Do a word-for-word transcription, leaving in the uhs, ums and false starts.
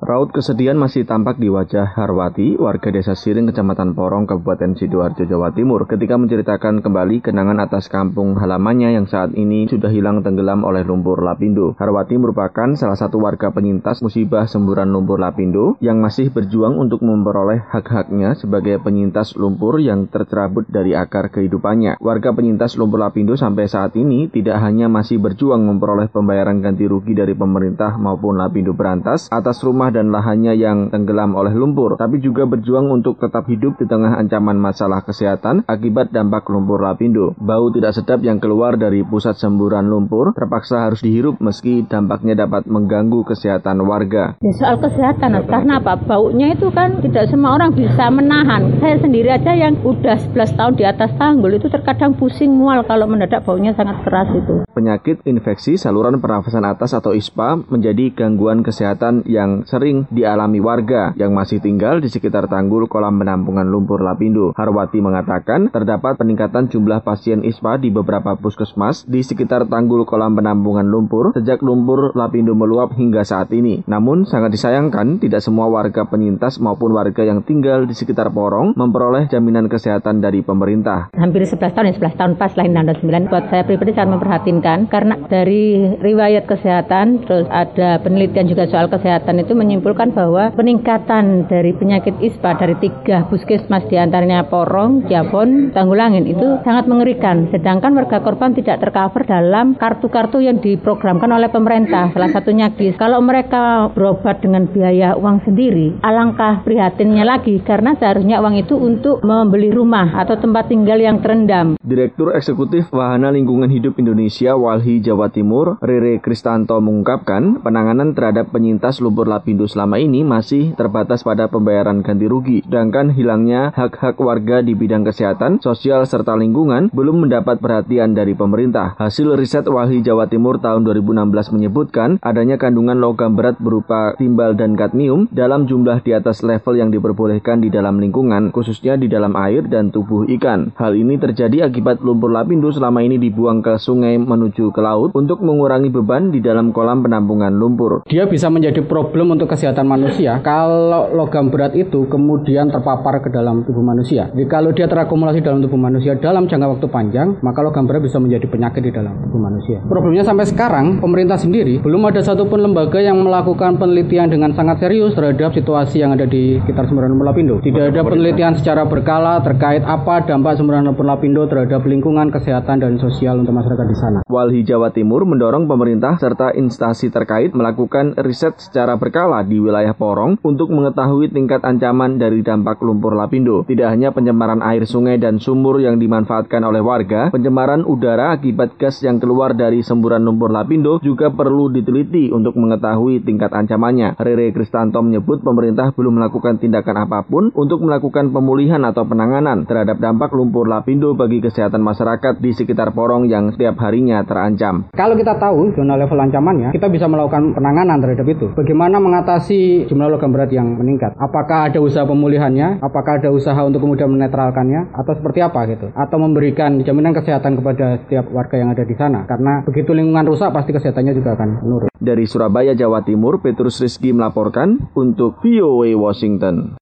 Raut kesedihan masih tampak di wajah Harwati, warga desa Siring, Kecamatan Porong, Kabupaten Sidoarjo, Jawa Timur, ketika menceritakan kembali kenangan atas kampung halamannya yang saat ini sudah hilang tenggelam oleh lumpur lapindo. Harwati merupakan salah satu warga penyintas musibah semburan lumpur lapindo yang masih berjuang untuk memperoleh hak-haknya sebagai penyintas lumpur yang tercerabut dari akar kehidupannya. Warga penyintas lumpur lapindo sampai saat ini tidak hanya masih berjuang memperoleh pembayaran ganti rugi dari pemerintah maupun lapindo berantas atas rumah dan lahannya yang tenggelam oleh lumpur, tapi juga berjuang untuk tetap hidup di tengah ancaman masalah kesehatan akibat dampak lumpur lapindo. Bau tidak sedap yang keluar dari pusat semburan lumpur terpaksa harus dihirup meski dampaknya dapat mengganggu kesehatan warga. Ya, soal kesehatan, karena apa? Baunya itu kan tidak semua orang bisa menahan. Saya sendiri aja yang udah sebelas tahun di atas tanggul itu terkadang pusing mual kalau mendadak baunya sangat keras itu. Penyakit infeksi saluran pernafasan atas atau I S P A menjadi gangguan kesehatan yang sering dialami warga yang masih tinggal di sekitar tanggul kolam penampungan lumpur lapindo. Harwati mengatakan terdapat peningkatan jumlah pasien I S P A di beberapa puskesmas di sekitar tanggul kolam penampungan lumpur sejak lumpur lapindo meluap hingga saat ini. Namun sangat disayangkan tidak semua warga penyintas maupun warga yang tinggal di sekitar Porong memperoleh jaminan kesehatan dari pemerintah. Hampir sebelas tahun, ya sebelas tahun pas lahir enam sembilan. Buat saya pribadi sangat memperhatinkan karena dari riwayat kesehatan terus ada penelitian juga soal kesehatan itu menyimpulkan bahwa peningkatan dari penyakit I S P A dari tiga puskesmas diantaranya Porong, Ciabon, Tanggulangin itu sangat mengerikan. Sedangkan warga korban tidak tercover dalam kartu-kartu yang diprogramkan oleh pemerintah. Salah satunya K I S. Kalau mereka berobat dengan biaya uang sendiri, alangkah prihatinnya lagi karena seharusnya uang itu untuk membeli rumah atau tempat tinggal yang terendam. Direktur Eksekutif Wahana Lingkungan Hidup Indonesia Walhi Jawa Timur, Rere Kristanto mengungkapkan penanganan terhadap penyintas lumpur lapindo selama ini masih terbatas pada pembayaran ganti rugi, sedangkan hilangnya hak-hak warga di bidang kesehatan, sosial, serta lingkungan belum mendapat perhatian dari pemerintah. Hasil riset Walhi Jawa Timur tahun dua ribu enam belas menyebutkan adanya kandungan logam berat berupa timbal dan kadmium dalam jumlah di atas level yang diperbolehkan di dalam lingkungan, khususnya di dalam air dan tubuh ikan. Hal ini terjadi akibat lumpur lapindo selama ini dibuang ke sungai menuju ke laut untuk mengurangi beban di dalam kolam penampungan lumpur. Dia bisa menjadi problem untuk kesehatan manusia kalau logam berat itu kemudian terpapar ke dalam tubuh manusia. Jadi kalau dia terakumulasi dalam tubuh manusia dalam jangka waktu panjang, maka logam berat bisa menjadi penyakit di dalam tubuh manusia. Problemnya sampai sekarang pemerintah sendiri belum ada satupun lembaga yang melakukan penelitian dengan sangat serius terhadap situasi yang ada di sekitar semburan lumpur lapindo. Tidak ada penelitian secara berkala terkait apa dampak semburan lumpur lapindo terhadap lingkungan, kesehatan, dan sosial untuk masyarakat di sana. Walhi Jawa Timur mendorong pemerintah serta instansi terkait melakukan riset secara berkala di wilayah Porong untuk mengetahui tingkat ancaman dari dampak lumpur lapindo. Tidak hanya pencemaran air sungai dan sumur yang dimanfaatkan oleh warga, pencemaran udara akibat gas yang keluar dari semburan lumpur lapindo juga perlu diteliti untuk mengetahui tingkat ancamannya. Rere Kristanto menyebut pemerintah belum melakukan tindakan apapun untuk melakukan pemulihan atau penanganan terhadap dampak lumpur lapindo bagi kesehatan masyarakat di sekitar Porong yang setiap harinya terancam. Kalau kita tahu zona level ancamannya, kita bisa melakukan penanganan terhadap itu. Bagaimana mengatasi jumlah logam berat yang meningkat? Apakah ada usaha pemulihannya? Apakah ada usaha untuk kemudian menetralkannya? Atau seperti apa gitu? Atau memberikan jaminan kesehatan kepada setiap warga yang ada di sana? Karena begitu lingkungan rusak, pasti kesehatannya juga akan menurun. Dari Surabaya, Jawa Timur, Petrus Rizky melaporkan untuk V O A Washington.